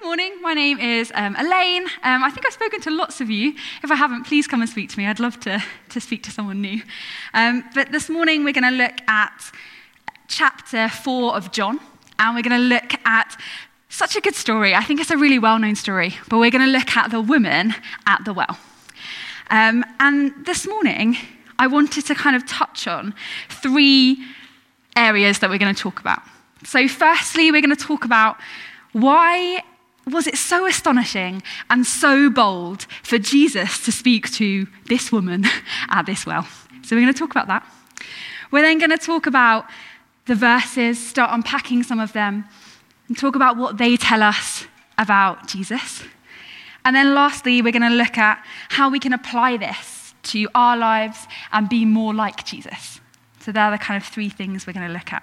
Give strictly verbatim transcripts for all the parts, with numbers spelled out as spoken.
morning. My name is um, Elaine. Um, I think I've spoken to lots of you. If I haven't, please come and speak to me. I'd love to, to speak to someone new. Um, but this morning we're going to look at chapter four of John, and we're going to look at such a good story. I think it's a really well-known story, but we're going to look at the woman at the well. Um, and this morning, I wanted to kind of touch on three areas that we're going to talk about. So firstly, we're going to talk about why was it so astonishing and so bold for Jesus to speak to this woman at this well. So we're going to talk about that. We're then going to talk about the verses, start unpacking some of them, and talk about what they tell us about Jesus. And then lastly, we're going to look at how we can apply this to our lives and be more like Jesus. So they're the kind of three things we're going to look at.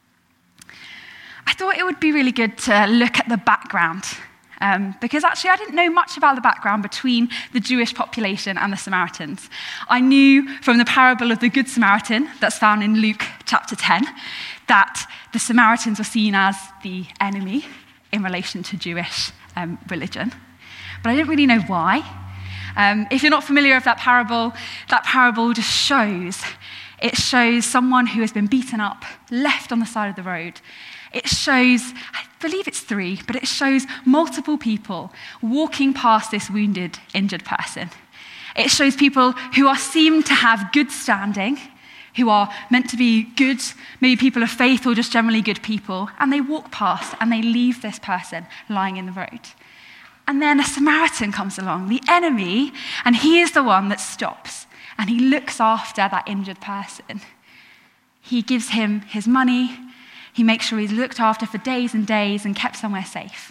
I thought it would be really good to look at the background, um, because actually I didn't know much about the background between the Jewish population and the Samaritans. I knew from the parable of the Good Samaritan that's found in Luke chapter ten that the Samaritans were seen as the enemy in relation to Jewish um, religion, but I didn't really know why. Um, if you're not familiar with that parable, that parable just shows, it shows someone who has been beaten up, left on the side of the road. It shows, I believe it's three, but it shows multiple people walking past this wounded, injured person. It shows people who are seen to have good standing, who are meant to be good, maybe people of faith or just generally good people, and they walk past and they leave this person lying in the road. And then a Samaritan comes along, the enemy, and he is the one that stops, and he looks after that injured person. He gives him his money. He makes sure he's looked after for days and days and kept somewhere safe.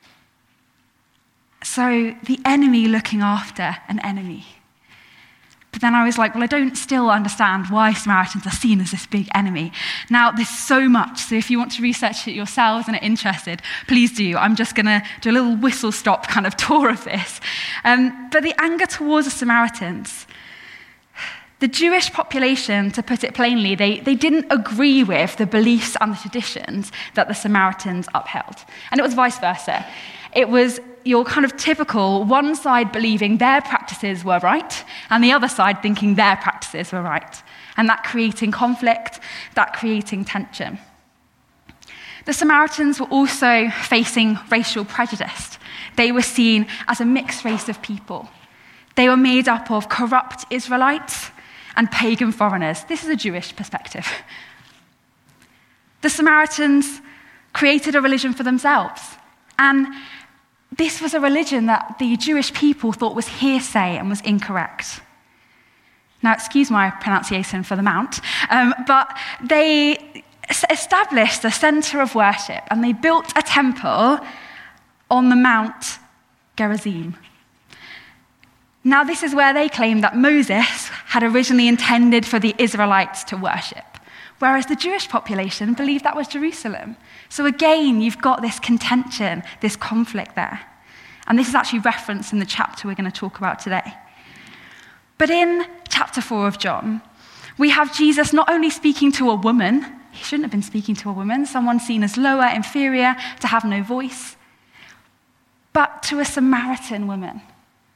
So the enemy looking after an enemy. But then I was like, well, I don't still understand why Samaritans are seen as this big enemy. Now, there's so much, so if you want to research it yourselves and are interested, please do. I'm just going to do a little whistle-stop kind of tour of this. Um, but the anger towards the Samaritans, the Jewish population, to put it plainly, they, they didn't agree with the beliefs and the traditions that the Samaritans upheld. And it was vice versa. It was your kind of typical one side believing their practices were right and the other side thinking their practices were right. And that creating conflict, that creating tension. The Samaritans were also facing racial prejudice. They were seen as a mixed race of people. They were made up of corrupt Israelites and pagan foreigners. This is a Jewish perspective. The Samaritans created a religion for themselves. And this was a religion that the Jewish people thought was hearsay and was incorrect. Now, excuse my pronunciation for the Mount, um, but they established a center of worship and they built a temple on the Mount Gerizim. Now, this is where they claim that Moses had originally intended for the Israelites to worship, whereas the Jewish population believed that was Jerusalem. So again, you've got this contention, this conflict there. And this is actually referenced in the chapter we're going to talk about today. But in chapter four of John, we have Jesus not only speaking to a woman, he shouldn't have been speaking to a woman, someone seen as lower, inferior, to have no voice, but to a Samaritan woman.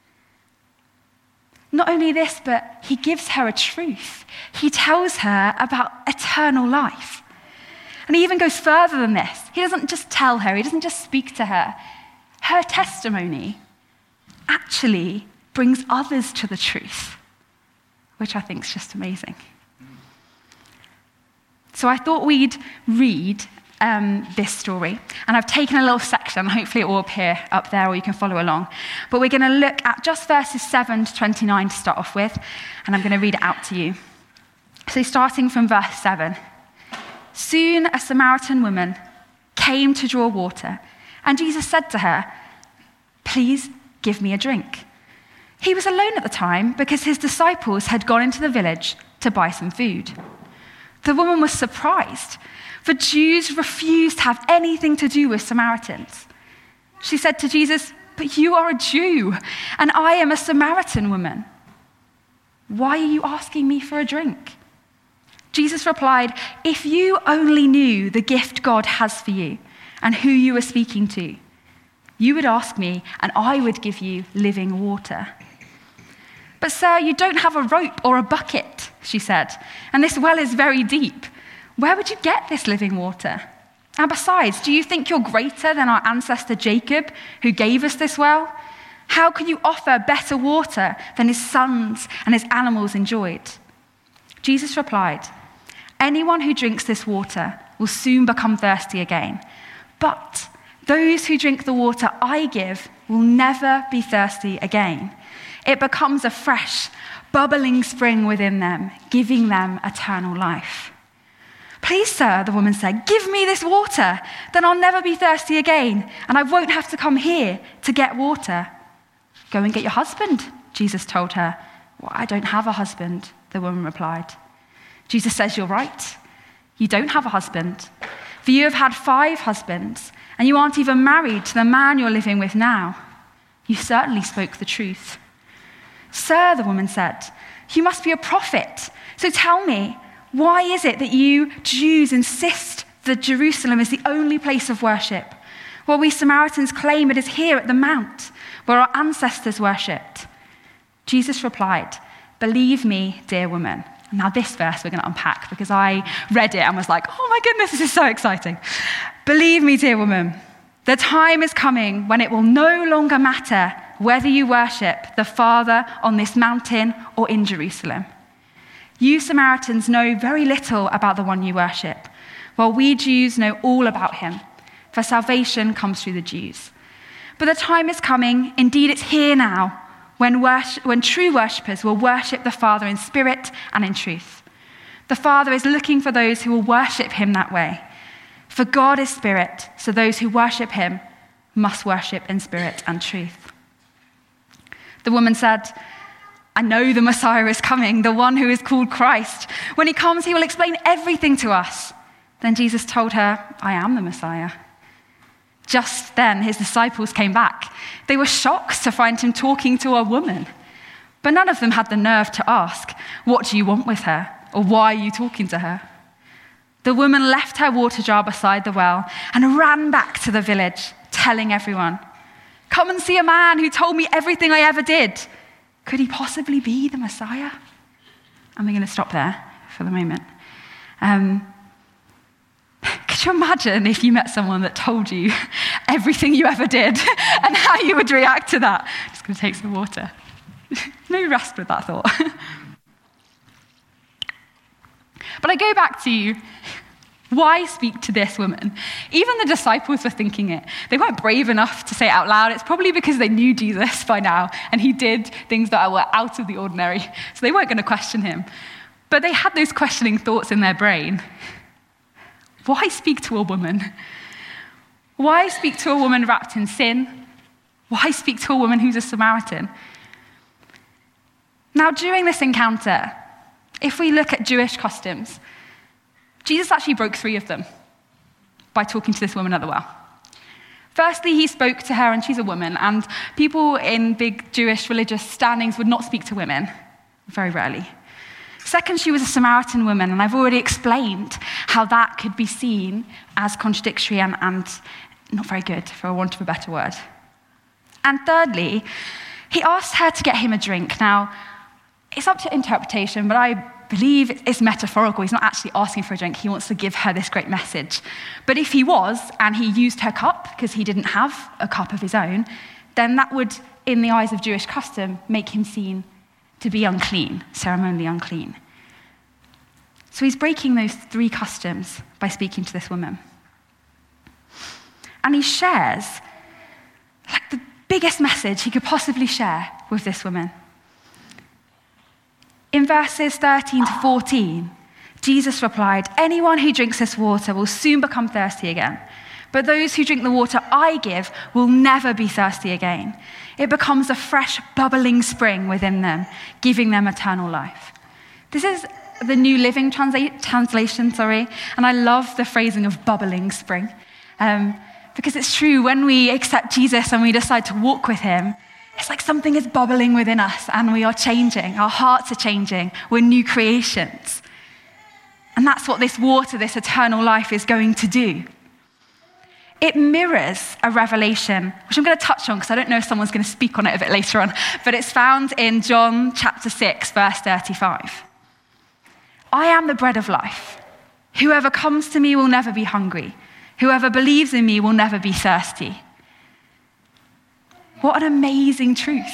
Not only this, but he gives her a truth. He tells her about eternal life. And he even goes further than this. He doesn't just tell her, he doesn't just speak to her. Her testimony actually brings others to the truth, which I think is just amazing. So I thought we'd read Um, this story. And I've taken a little section, hopefully it will appear up there or you can follow along. But we're going to look at just verses seven to twenty-nine to start off with, and I'm going to read it out to you. So starting from verse seven. Soon a Samaritan woman came to draw water, and Jesus said to her, "Please give me a drink." He was alone at the time because his disciples had gone into the village to buy some food. The woman was surprised, for Jews refused to have anything to do with Samaritans. She said to Jesus, "But you are a Jew, and I am a Samaritan woman. Why are you asking me for a drink?" Jesus replied, "If you only knew the gift God has for you and who you are speaking to, You would ask me, and I would give you living water." "But sir, you don't have a rope or a bucket," she said, "and this well is very deep. Where would you get this living water? And besides, do you think you're greater than our ancestor Jacob, who gave us this well? How can you offer better water than his sons and his animals enjoyed?" Jesus replied, "Anyone who drinks this water will soon become thirsty again. But those who drink the water I give will never be thirsty again. It becomes a fresh, bubbling spring within them, giving them eternal life." "Please, sir," the woman said, "give me this water. Then I'll never be thirsty again, and I won't have to come here to get water." "Go and get your husband," Jesus told her. "Well, I don't have a husband," the woman replied. Jesus says, "You're right. You don't have a husband. For you have had five husbands, and you aren't even married to the man you're living with now. You certainly spoke the truth." "Sir," the woman said, "you must be a prophet. So tell me, why is it that you Jews insist that Jerusalem is the only place of worship, while we Samaritans claim it is here at the Mount where our ancestors worshipped?" Jesus replied, "Believe me, dear woman." Now this verse we're going to unpack because I read it and was like, oh my goodness, this is so exciting. "Believe me, dear woman, the time is coming when it will no longer matter whether you worship the Father on this mountain or in Jerusalem. You Samaritans know very little about the one you worship, while we Jews know all about him, for salvation comes through the Jews. But the time is coming, indeed it's here now, when, worship, when true worshippers will worship the Father in spirit and in truth. The Father is looking for those who will worship him that way. For God is spirit, so those who worship him must worship in spirit and truth." The woman said, "I know the Messiah is coming, the one who is called Christ. When he comes, he will explain everything to us." Then Jesus told her, "I am the Messiah." Just then, his disciples came back. They were shocked to find him talking to a woman. But none of them had the nerve to ask, "What do you want with her?" or "Why are you talking to her?" The woman left her water jar beside the well and ran back to the village, telling everyone, "Come and see a man who told me everything I ever did. Could he possibly be the Messiah?" And we're going to stop there for the moment. Um, could you imagine if you met someone that told you everything you ever did and how you would react to that? Just going to take some water. No rest with that thought. But I go back to, why speak to this woman? Even the disciples were thinking it. They weren't brave enough to say it out loud. It's probably because they knew Jesus by now, and he did things that were out of the ordinary, so they weren't going to question him. But they had those questioning thoughts in their brain. Why speak to a woman? Why speak to a woman wrapped in sin? Why speak to a woman who's a Samaritan? Now, during this encounter, if we look at Jewish customs, Jesus actually broke three of them by talking to this woman at the well. Firstly, he spoke to her, and she's a woman, and people in big Jewish religious standings would not speak to women, very rarely. Second, she was a Samaritan woman, and I've already explained how that could be seen as contradictory and, and not very good, for want of a better word. And thirdly, he asked her to get him a drink. Now, it's up to interpretation, but I believe it's metaphorical. He's not actually asking for a drink. He wants to give her this great message. But if he was, and he used her cup because he didn't have a cup of his own, then that would, in the eyes of Jewish custom, make him seen to be unclean, ceremonially unclean. So he's breaking those three customs by speaking to this woman. And he shares like the biggest message he could possibly share with this woman. In verses thirteen to fourteen, Jesus replied, "Anyone who drinks this water will soon become thirsty again. But those who drink the water I give will never be thirsty again. It becomes a fresh, bubbling spring within them, giving them eternal life." This is the New Living Transla- Translation, sorry, and I love the phrasing of bubbling spring. Um, because it's true, when we accept Jesus and we decide to walk with him, it's like something is bubbling within us and we are changing. Our hearts are changing. We're new creations. And that's what this water, this eternal life is going to do. It mirrors a revelation, which I'm going to touch on because I don't know if someone's going to speak on it a bit later on, but it's found in John chapter six, verse thirty-five. I am the bread of life. Whoever comes to me will never be hungry. Whoever believes in me will never be thirsty. What an amazing truth.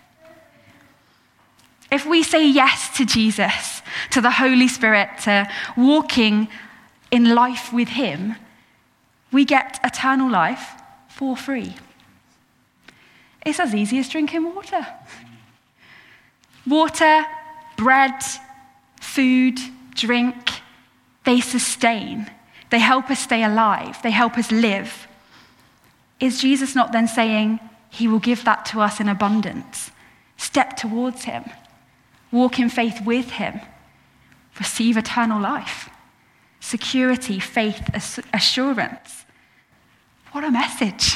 If we say yes to Jesus, to the Holy Spirit, to walking in life with him, we get eternal life for free. It's as easy as drinking water. Water, bread, food, drink, they sustain. They help us stay alive. They help us live. Is Jesus not then saying he will give that to us in abundance? Step towards him. Walk in faith with him. Receive eternal life. Security, faith, assurance. What a message.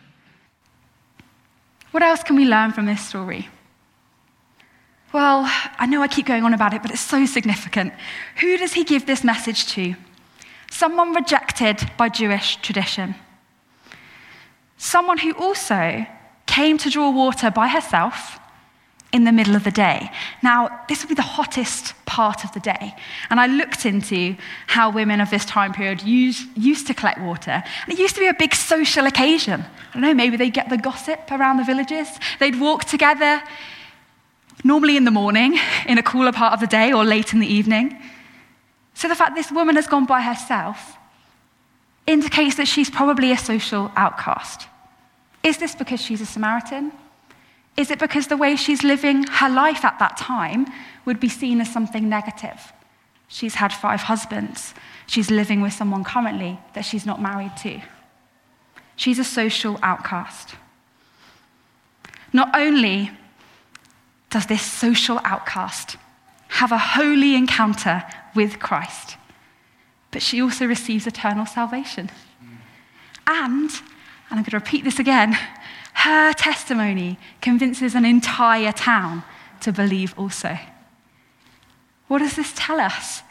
What else can we learn from this story? Well, I know I keep going on about it, but it's so significant. Who does he give this message to? Someone rejected by Jewish tradition. Someone who also came to draw water by herself in the middle of the day. Now, this would be the hottest part of the day. And I looked into how women of this time period used, used to collect water. And it used to be a big social occasion. I don't know, maybe they'd get the gossip around the villages. They'd walk together, normally in the morning, in a cooler part of the day, or late in the evening. So the fact this woman has gone by herself indicates that she's probably a social outcast. Is this because she's a Samaritan? Is it because the way she's living her life at that time would be seen as something negative? She's had five husbands. She's living with someone currently that she's not married to. She's a social outcast. Not only does this social outcast have a holy encounter with Christ, but she also receives eternal salvation. And, and I'm going to repeat this again, her testimony convinces an entire town to believe also. What does this tell us?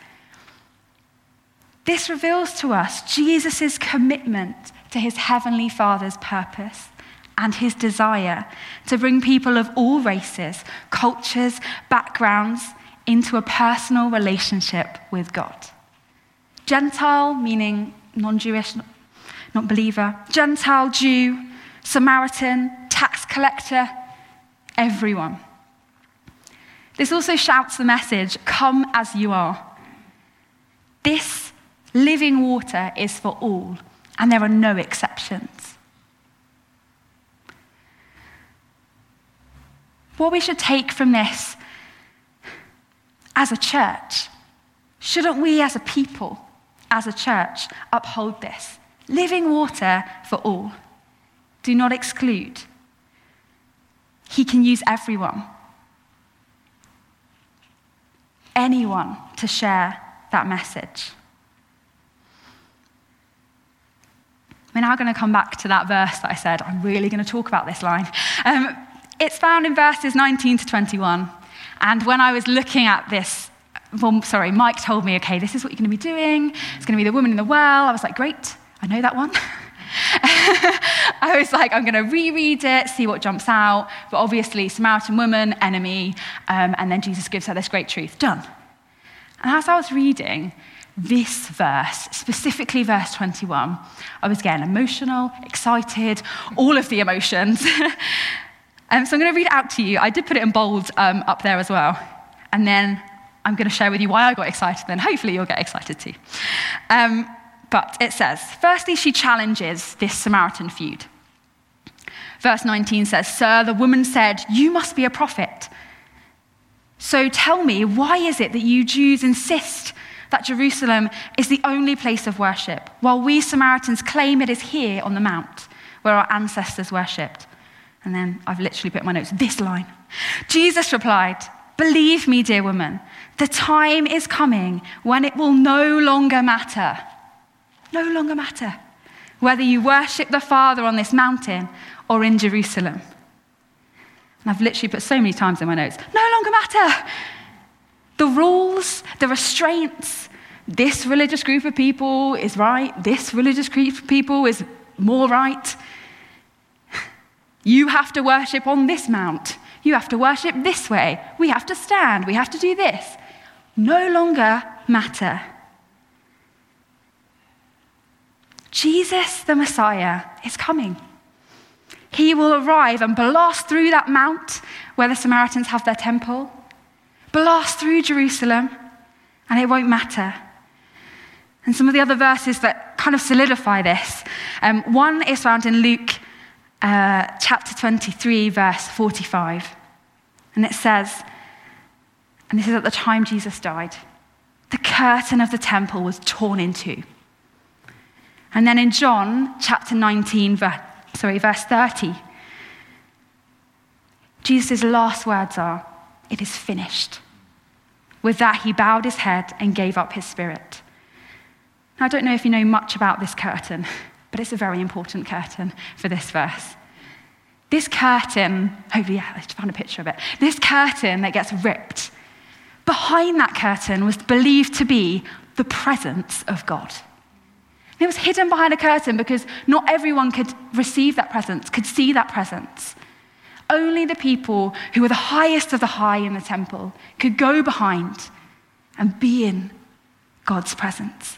This reveals to us Jesus' commitment to his heavenly Father's purpose and his desire to bring people of all races, cultures, backgrounds into a personal relationship with God. Gentile, meaning non-Jewish, not believer. Gentile, Jew, Samaritan, tax collector, everyone. This also shouts the message, come as you are. This living water is for all, and there are no exceptions. What we should take from this as a church, shouldn't we as a people, as a church, uphold this? Living water for all. Do not exclude. He can use everyone, anyone, to share that message. We're now going to come back to that verse that I said, I'm really going to talk about this line. Um, it's found in verses nineteen to twenty-one. And when I was looking at this, well, sorry, Mike told me, okay, this is what you're going to be doing. It's going to be the woman in the well. I was like, great, I know that one. I was like, I'm going to reread it, see what jumps out. But obviously, Samaritan woman, enemy, um, and then Jesus gives her this great truth. Done. And as I was reading this verse, specifically verse twenty-one, I was getting emotional, excited, all of the emotions. um, so I'm going to read it out to you. I did put it in bold um, up there as well. And then I'm going to share with you why I got excited, and hopefully you'll get excited too. Um, But it says, firstly, she challenges this Samaritan feud. Verse nineteen says, Sir, the woman said, you must be a prophet. So tell me, why is it that you Jews insist that Jerusalem is the only place of worship, while we Samaritans claim it is here on the mount where our ancestors worshipped? And then I've literally put in my notes, this line. Jesus replied, believe me, dear woman, the time is coming when it will no longer matter. No longer matter whether you worship the Father on this mountain or in Jerusalem. And I've literally put so many times in my notes, no longer matter. The rules, the restraints, this religious group of people is right, this religious group of people is more right. You have to worship on this mount. You have to worship this way. We have to stand. We have to do this. No longer matter. Jesus, the Messiah, is coming. He will arrive and blast through that mount where the Samaritans have their temple, blast through Jerusalem, and it won't matter. And some of the other verses that kind of solidify this, um, one is found in Luke uh, chapter twenty-three, verse forty-five. And it says, and this is at the time Jesus died, the curtain of the temple was torn in two. And then in John chapter nineteen, verse, sorry, verse thirty, Jesus' last words are, "It is finished." With that, he bowed his head and gave up his spirit. Now, I don't know if you know much about this curtain, but it's a very important curtain for this verse. This curtain, oh yeah, I just found a picture of it. This curtain that gets ripped, behind that curtain was believed to be the presence of God. It was hidden behind a curtain because not everyone could receive that presence, could see that presence. Only the people who were the highest of the high in the temple could go behind and be in God's presence.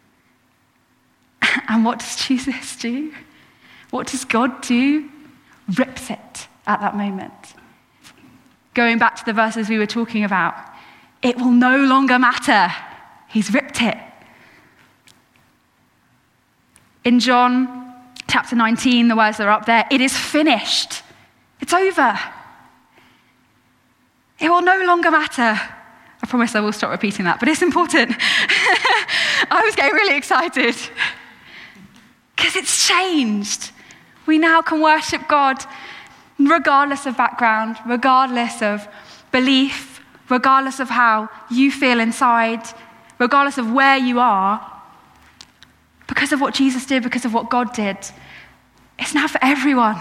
And what does Jesus do? What does God do? Rips it at that moment. Going back to the verses we were talking about, it will no longer matter. He's ripped it. In John chapter nineteen, the words that are up there, it is finished. It's over. It will no longer matter. I promise I will stop repeating that, but it's important. I was getting really excited because it's changed. We now can worship God regardless of background, regardless of belief, regardless of how you feel inside, regardless of where you are, because of what Jesus did, because of what God did. It's now for everyone.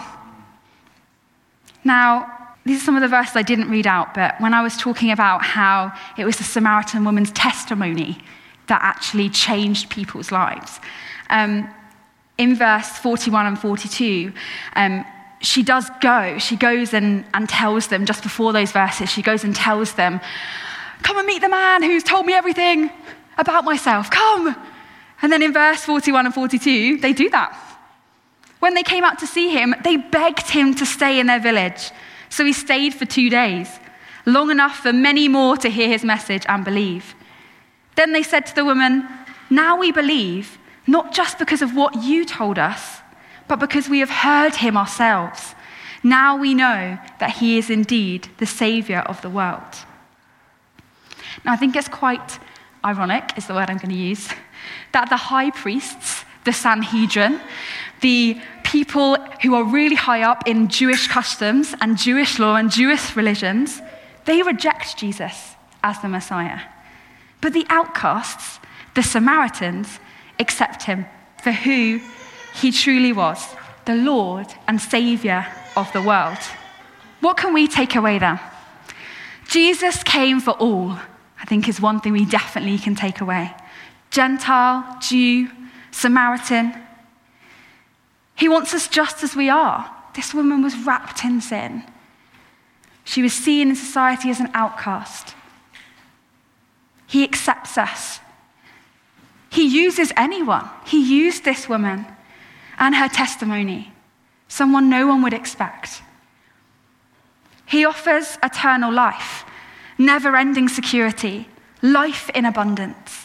Now, these are some of the verses I didn't read out, but when I was talking about how it was the Samaritan woman's testimony that actually changed people's lives, um, in verse forty-one and forty-two, um, she does go. She goes and, and tells them, just before those verses, she goes and tells them, "Come and meet the man who's told me everything about myself. Come." And then in verse forty-one and forty-two, they do that. When they came out to see him, they begged him to stay in their village. So he stayed for two days, long enough for many more to hear his message and believe. Then they said to the woman, "Now we believe, not just because of what you told us, but because we have heard him ourselves. Now we know that he is indeed the Savior of the world." Now I think it's quite ironic, is the word I'm going to use, that the high priests, the Sanhedrin, the people who are really high up in Jewish customs and Jewish law and Jewish religions, they reject Jesus as the Messiah. But the outcasts, the Samaritans, accept him for who he truly was, the Lord and Savior of the world. What can we take away then? Jesus came for all, I think is one thing we definitely can take away. Gentile, Jew, Samaritan. He wants us just as we are. This woman was wrapped in sin. She was seen in society as an outcast. He accepts us. He uses anyone. He used this woman and her testimony, someone no one would expect. He offers eternal life, never-ending security, life in abundance.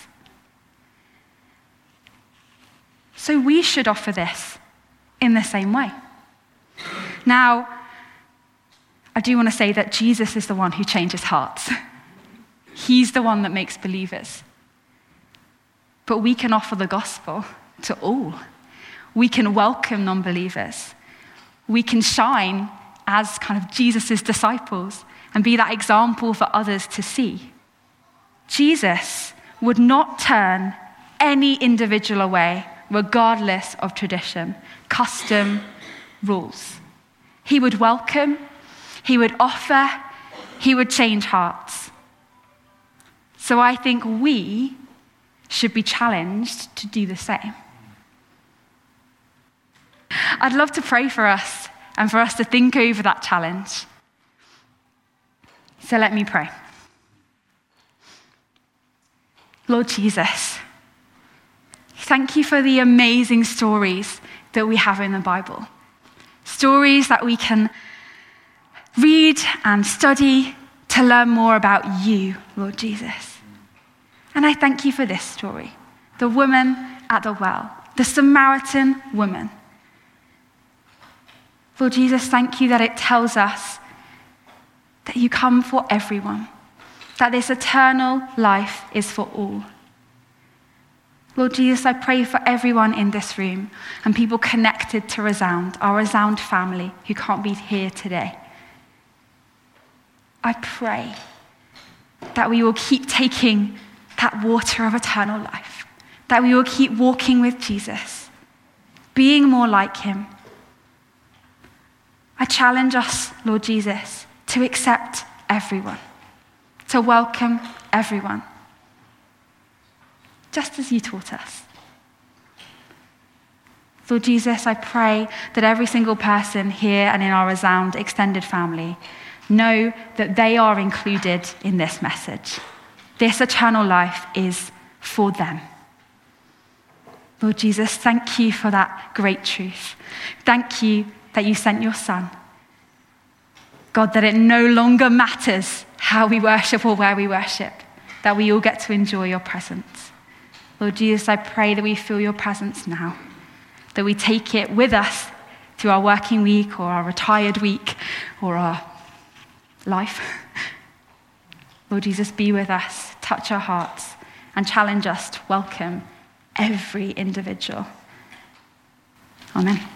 So we should offer this in the same way. Now, I do want to say that Jesus is the one who changes hearts. He's the one that makes believers. But we can offer the gospel to all. We can welcome non-believers. We can shine as kind of Jesus' disciples and be that example for others to see. Jesus would not turn any individual away, regardless of tradition, custom, rules. He would welcome, he would offer, he would change hearts. So I think we should be challenged to do the same. I'd love to pray for us and for us to think over that challenge. So let me pray. Lord Jesus, thank you for the amazing stories that we have in the Bible. Stories that we can read and study to learn more about you, Lord Jesus. And I thank you for this story, the woman at the well, the Samaritan woman. Lord Jesus, thank you that it tells us that you come for everyone, that this eternal life is for all. Lord Jesus, I pray for everyone in this room and people connected to Resound, our Resound family who can't be here today. I pray that we will keep taking that water of eternal life, that we will keep walking with Jesus, being more like him. I challenge us, Lord Jesus, to accept everyone, to welcome everyone, just as you taught us. Lord Jesus, I pray that every single person here and in our Resound extended family know that they are included in this message. This eternal life is for them. Lord Jesus, thank you for that great truth. Thank you that you sent your Son. God, that it no longer matters how we worship or where we worship, that we all get to enjoy your presence. Lord Jesus, I pray that we feel your presence now, that we take it with us through our working week or our retired week or our life. Lord Jesus, be with us, touch our hearts, and challenge us to welcome every individual. Amen.